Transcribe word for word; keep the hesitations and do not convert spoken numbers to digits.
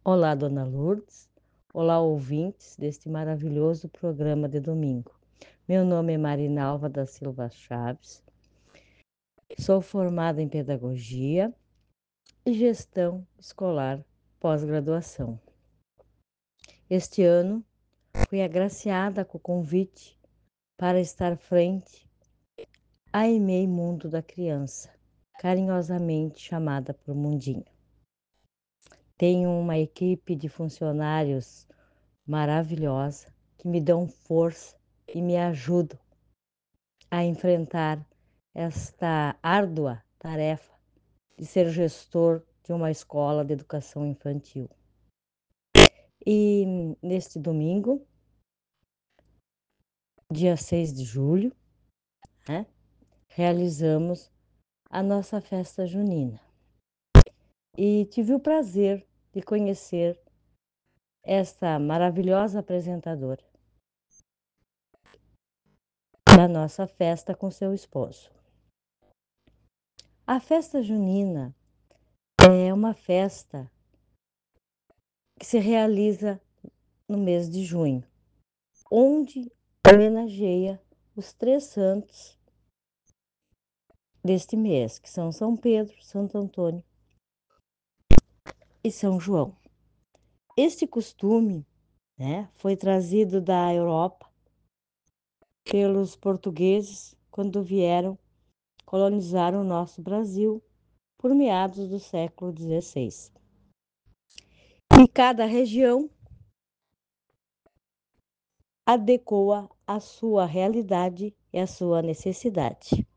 Olá, dona Lourdes. Olá, ouvintes deste maravilhoso programa de domingo. Meu nome é Marinalva da Silva Chaves. Sou formada em Pedagogia e Gestão Escolar Pós-Graduação. Este ano, fui agraciada com o convite para estar frente à E M E I Mundo da Criança, carinhosamente chamada por Mundinho. Tenho uma equipe de funcionários maravilhosa que me dão força e me ajudam a enfrentar esta árdua tarefa de ser gestor de uma escola de educação infantil. E neste domingo, dia seis de julho, né, realizamos a nossa festa junina. E tive o prazer de conhecer esta maravilhosa apresentadora da nossa festa com seu esposo. A festa junina é uma festa que se realiza no mês de junho, onde homenageia os três santos deste mês, que são São Pedro, Santo Antônio e São João. Este costume, né, foi trazido da Europa pelos portugueses quando vieram colonizar o nosso Brasil por meados do século dezesseis. E cada região adequa a sua realidade e a sua necessidade.